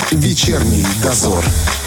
Вечерний дозор.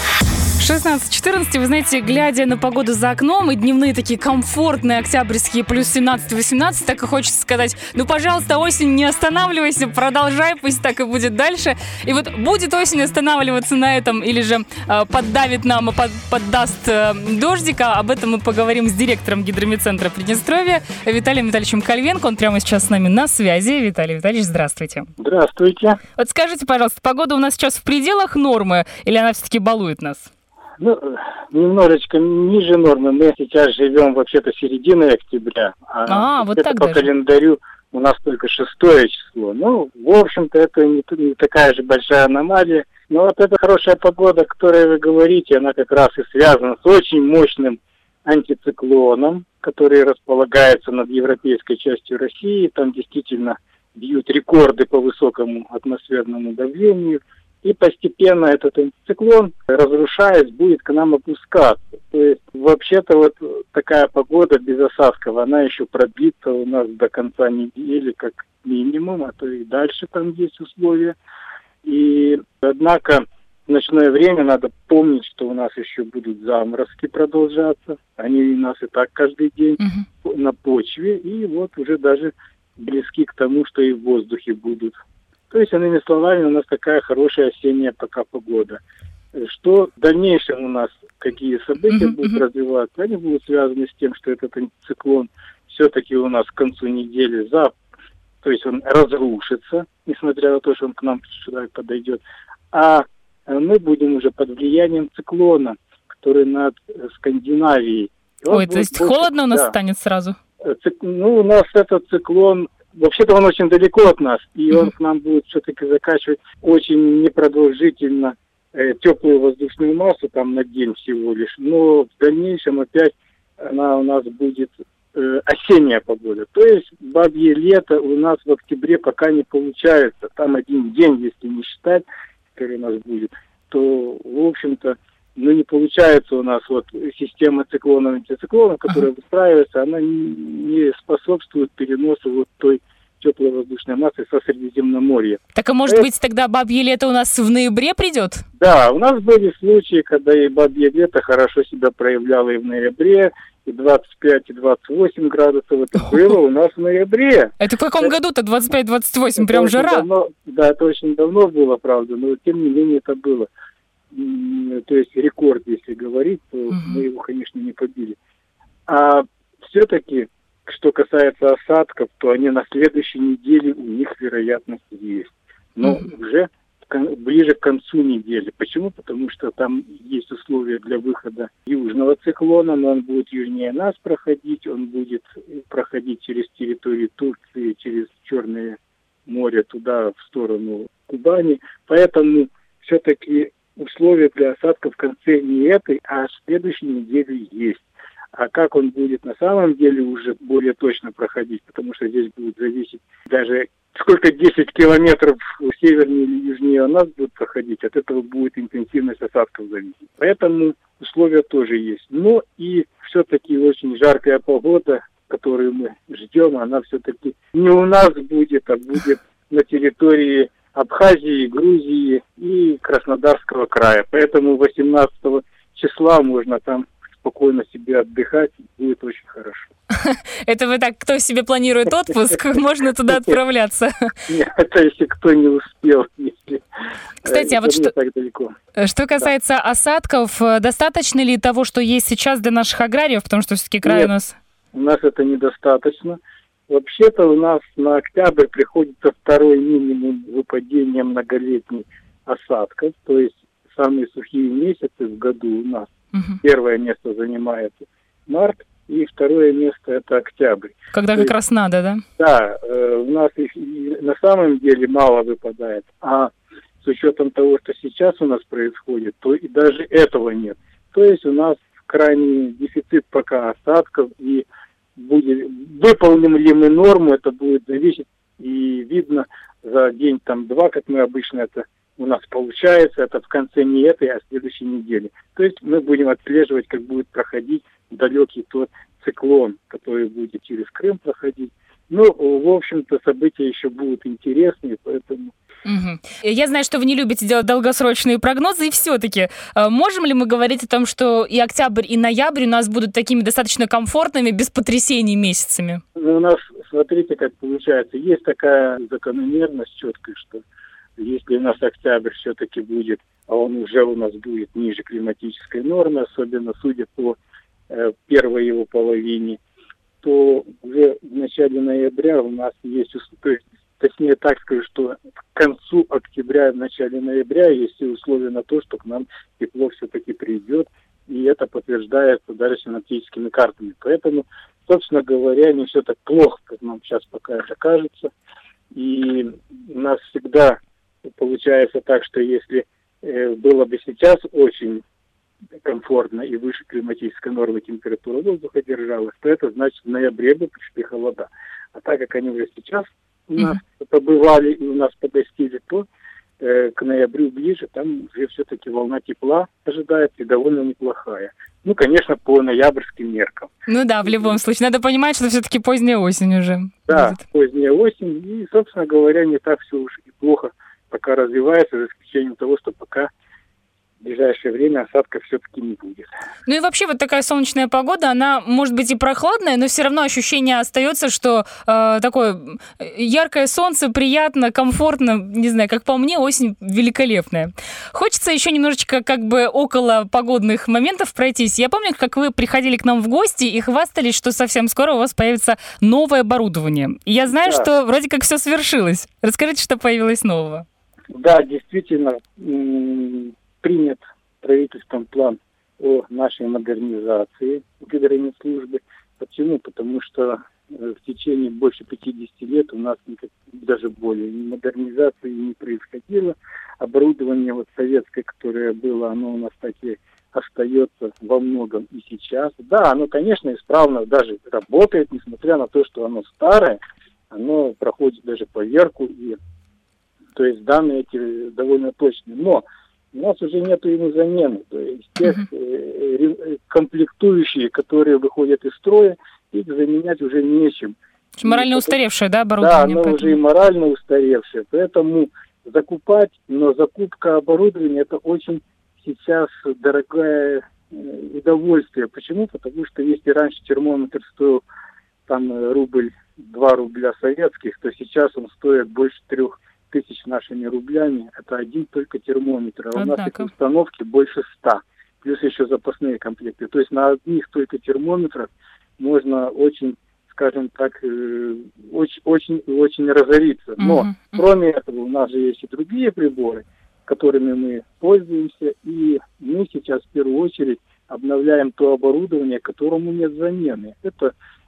16-14, вы знаете, глядя на погоду за окном и дневные такие комфортные октябрьские плюс 17-18, так и хочется сказать, ну, пожалуйста, осень, не останавливайся, продолжай, пусть так и будет дальше. И вот будет осень останавливаться на этом или же поддавит нам и поддаст дождика, об этом мы поговорим с директором гидромедцентра Приднестровья Виталием Витальевичем Кольвенко. Он прямо сейчас с нами на связи. Виталий Витальевич, здравствуйте. Здравствуйте. Вот скажите, пожалуйста, погода у нас сейчас в пределах нормы или она все-таки балует нас? Ну, немножечко ниже нормы. Мы сейчас живем вообще-то серединой октября. Вот так по даже. календарю у нас только 6 число. Ну, в общем-то, это не такая же большая аномалия. Но вот эта хорошая погода, о которой вы говорите, она как раз и связана с очень мощным антициклоном, который располагается над европейской частью России. Там действительно бьют рекорды по высокому атмосферному давлению. И постепенно этот антициклон, разрушаясь, будет к нам опускаться. То есть, вообще-то, вот такая погода без осадков, она еще продлится у нас до конца недели, как минимум, а то и дальше там есть условия. И, однако, в ночное время надо помнить, что у нас еще будут заморозки продолжаться. Они у нас и так каждый день на почве, и вот уже даже близки к тому, что и в воздухе будут. То есть, иными словами, у нас такая хорошая осенняя пока погода. Что в дальнейшем у нас, какие события будут развиваться, они будут связаны с тем, что этот антициклон все-таки у нас к концу недели, то есть он разрушится, несмотря на то, что он к нам сюда подойдет. А мы будем уже под влиянием циклона, который над Скандинавией. Ой, то есть холодно у нас станет сразу? Ну, у нас этот циклон... Вообще-то он очень далеко от нас, и он к нам будет все-таки закачивать очень непродолжительно теплую воздушную массу, там на день всего лишь. Но в дальнейшем опять она у нас будет осенняя погода. То есть бабье лето у нас в октябре пока не получается. Там один день, если не считать, который у нас будет, то, в общем-то, не получается у нас вот система циклонов и антициклонов, которая выстраивается, она не способствует переносу вот той теплой воздушной массы со Средиземноморья. Так, а может быть, тогда бабье лето у нас в ноябре придет? Да, у нас были случаи, когда и бабье лето хорошо себя проявляло и в ноябре, и 25, и 28 градусов. Это было у нас в ноябре. Это в каком году-то 25-28? Прям жара? Да, это очень давно было, правда, но тем не менее это было. То есть рекорд, если говорить, то мы его, конечно, не побили. А все-таки, что касается осадков, то они на следующей неделе, у них вероятность есть. Но уже ближе к концу недели. Почему? Потому что там есть условия для выхода южного циклона, но он будет южнее нас проходить, он будет проходить через территорию Турции, через Черное море, туда, в сторону Кубани. Поэтому все-таки условия для осадков в конце не этой, а следующей недели есть. А как он будет на самом деле уже более точно проходить, потому что здесь будет зависеть даже сколько 10 километров севернее или южнее у нас будут проходить, от этого будет интенсивность осадков зависеть. Поэтому условия тоже есть. Но и все-таки очень жаркая погода, которую мы ждем, она все-таки не у нас будет, а будет на территории Абхазии, Грузии и Краснодарского края. Поэтому 18 числа можно там спокойно себе отдыхать, будет очень хорошо. Это вы так, кто себе планирует отпуск, можно туда отправляться. Нет, это если кто не успел. Кстати, а вот что касается осадков, достаточно ли того, что есть сейчас для наших аграриев, потому что все-таки край у нас... у нас это недостаточно. Вообще-то у нас на октябрь приходится второй минимум выпадения многолетних осадков, то есть самые сухие месяцы в году у нас. Первое место занимает март, и второе место это октябрь. Когда как раз надо, да? Да, у нас их на самом деле мало выпадает, а с учетом того, что сейчас у нас происходит, то и даже этого нет. То есть у нас крайний дефицит пока осадков, и выполним ли мы норму, это будет зависеть, и видно за день, там, два, как мы обычно это у нас получается, это в конце не этой, а следующей недели. То есть мы будем отслеживать, как будет проходить далекий тот циклон, который будет через Крым проходить, Ну, в общем-то, события еще будут интереснее, поэтому... Мгм. Я знаю, что вы не любите делать долгосрочные прогнозы, и все-таки можем ли мы говорить о том, что и октябрь, и ноябрь у нас будут такими достаточно комфортными, без потрясений месяцами? Ну, у нас, смотрите, как получается, есть такая закономерность четкая, что если у нас октябрь все-таки будет, а он уже у нас будет ниже климатической нормы, особенно судя по первой его половине, то уже в начале ноября у нас есть, то есть, точнее так скажу, что к концу октября, в начале ноября есть все условия на то, что к нам тепло все-таки придет, и это подтверждается даже синоптическими картами. Поэтому, собственно говоря, не все так плохо, как нам сейчас пока это кажется. И у нас всегда получается так, что если было бы сейчас очень комфортно и выше климатической нормы температура воздуха держалась, то это значит в ноябре бы пришли холода. А так как они уже сейчас у нас побывали и у нас погостили, то к ноябрю ближе, там уже все-таки волна тепла ожидается и довольно неплохая. Ну, конечно, по ноябрьским меркам. Ну да, в любом случае. Надо понимать, что все-таки поздняя осень уже. Да, будет. поздняя осень. И, собственно говоря, не так все уж и плохо пока развивается, за исключением того, что пока в ближайшее время осадков все-таки не будет. Ну и вообще вот такая солнечная погода, она может быть и прохладная, но все равно ощущение остается, что такое яркое солнце, приятно, комфортно, не знаю, как по мне, осень великолепная. Хочется еще немножечко как бы около погодных моментов пройтись. Я помню, как вы приходили к нам в гости и хвастались, что совсем скоро у вас появится новое оборудование. И я знаю, Да. что вроде как все свершилось. Расскажите, что появилось нового. Да, действительно, принят правительством план о нашей модернизации гидрометслужбы. Почему? Потому что в течение больше 50 лет у нас даже более модернизации не происходило. Оборудование вот советское, которое было, оно у нас так и остается во многом и сейчас. Да, оно, конечно, исправно даже работает, несмотря на то, что оно старое, оно проходит даже поверку, и то есть данные эти довольно точные. Но у нас уже нету ему замены. То есть тех комплектующие, которые выходят из строя, их заменять уже нечем. Морально устаревшее, да, Да, оборудование? оно поэтому... уже и морально устаревшее. Поэтому закупать, но закупка оборудования это очень сейчас дорогое удовольствие. Почему? Потому что если раньше термометр стоил там рубль, 2 рубля советских, то сейчас он стоит больше 3000 нашими рублями. Это один только термометр. А у нас их установки больше 100. Плюс еще запасные комплекты. То есть на одних только термометрах можно очень, скажем так, очень разориться. Но кроме этого у нас же есть и другие приборы, которыми мы пользуемся. И мы сейчас в первую очередь обновляем то оборудование, которому нет замены. Это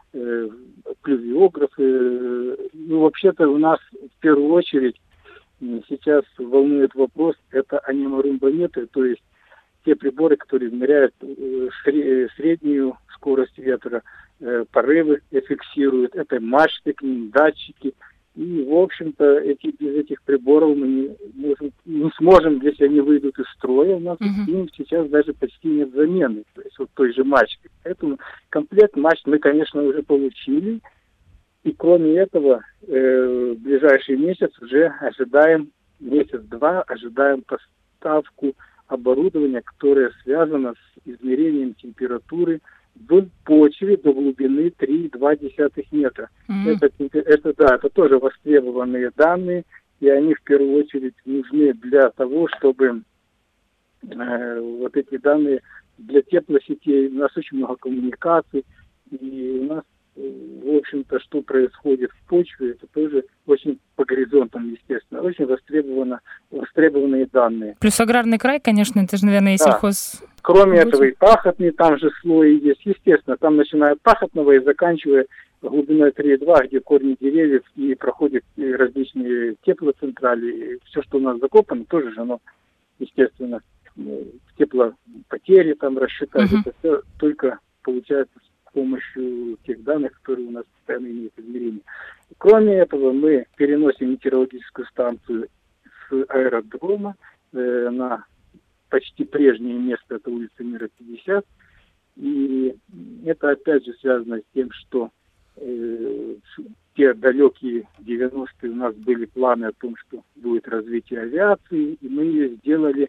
плювиографы. Ну, вообще-то у нас в первую очередь сейчас волнует вопрос, это аниморумбометры, то есть те приборы, которые измеряют среднюю скорость ветра, порывы фиксируют, это мачты к ним, датчики. И, в общем-то, без этих приборов мы не сможем, если они выйдут из строя, у нас им сейчас даже почти нет замены, то есть вот той же мачты. Поэтому комплект мачт мы, конечно, уже получили. И кроме этого, в ближайший месяц уже ожидаем, месяц-два, ожидаем поставку оборудования, которое связано с измерением температуры в почве до глубины 3,2 метра. Это тоже востребованные данные, и они в первую очередь нужны для того, чтобы вот эти данные для теплосетей. У нас очень много коммуникаций, и у нас в общем-то, что происходит в почве, это тоже очень по горизонтам, естественно, очень востребованные данные. Плюс аграрный край, конечно, это же, наверное, и сельхоз. Кроме этого и пахотный, там же слой есть, естественно, там начиная от пахотного и заканчивая глубиной 3,2, где корни деревьев и проходят различные теплоцентрали, и все, что у нас закопано, тоже же оно, естественно, теплопотери там рассчитать, это все только получается с помощью тех данных, которые у нас постоянно имеют измерение. Кроме этого, мы переносим метеорологическую станцию с аэродрома на почти прежнее место, это улица Мира 50. И это опять же связано с тем, что в те далекие 90-е у нас были планы о том, что будет развитие авиации, и мы ее сделали,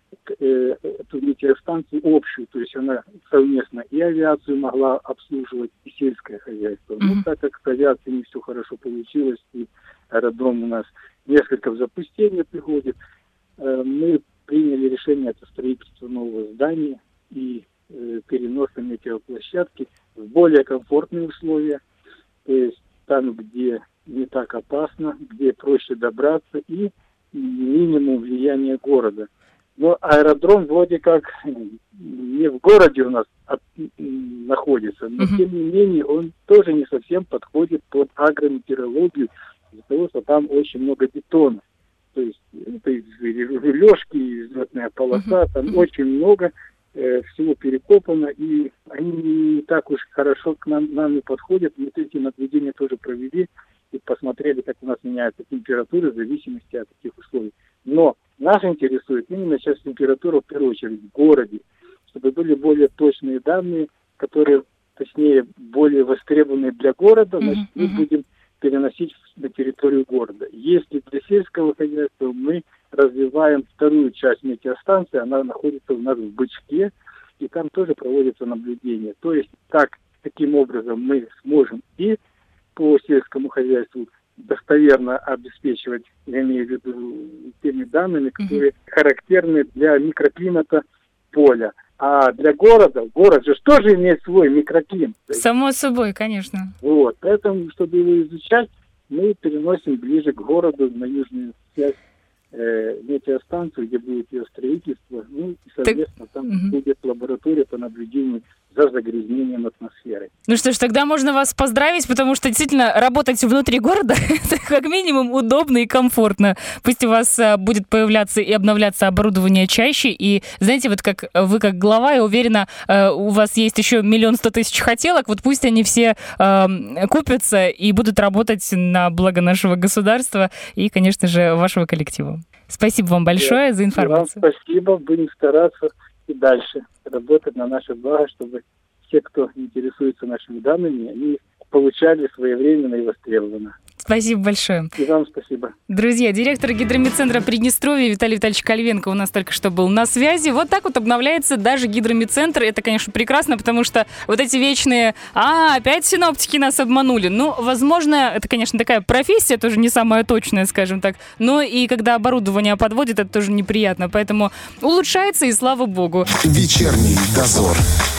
эту метеостанцию общую, то есть она совместно и авиацию могла обслуживать, и сельское хозяйство. Но так как с авиацией не все хорошо получилось, и аэродром у нас несколько в запустение приходит, мы приняли решение о строительстве нового здания и переноса метеоплощадки в более комфортные условия, то есть там, где не так опасно, где проще добраться и минимум влияния города. Но аэродром вроде как не в городе у нас находится, но тем не менее он тоже не совсем подходит под агрометеорологию, из-за того, что там очень много бетона. То есть это и рулежки, и взлетная полоса, там очень много всего перекопано, и они не так уж хорошо к нам не подходят. Мы эти наблюдения тоже провели и посмотрели, как у нас меняется температура в зависимости от таких условий. Но нас интересует именно сейчас температура, в первую очередь, в городе, чтобы были более точные данные, которые, точнее, более востребованные для города, значит, мы будем переносить на территорию города. Если для сельского хозяйства мы развиваем вторую часть метеостанции, она находится у нас в Бычке, и там тоже проводятся наблюдения. То есть таким образом мы сможем и по сельскому хозяйству достоверно обеспечивать, я имею в виду, теми данными, которые характерны для микроклимата поля. А для города, город же тоже имеет свой микроклимат. Само собой, конечно. Вот, поэтому, чтобы его изучать, мы переносим ближе к городу, на южную часть метеостанцию, где будет ее строительство. Ну, и, соответственно, там будет лаборатория по наблюдению за загрязнением атмосферы. Ну что ж, тогда можно вас поздравить, потому что действительно работать внутри города это как минимум удобно и комфортно. Пусть у вас будет появляться и обновляться оборудование чаще, и знаете, вот как вы как глава, я уверена, у вас есть еще 1 100 000 хотелок, вот пусть они все купятся и будут работать на благо нашего государства и, конечно же, вашего коллектива. Спасибо вам большое за информацию. Вам спасибо, будем стараться и дальше работать на наше благо, чтобы все, кто интересуется нашими данными, они получали своевременно и востребованно. Спасибо большое. И вам спасибо. Друзья, директор гидромедцентра Приднестровья Виталий Витальевич Кольвенко у нас только что был на связи. Вот так вот обновляется даже гидромедцентр. Это, конечно, прекрасно, потому что вот эти вечные опять синоптики нас обманули. Ну, возможно, это, конечно, такая профессия, тоже не самая точная, скажем так. Но и когда оборудование подводит, это тоже неприятно. Поэтому улучшается, и слава богу. Вечерний дозор.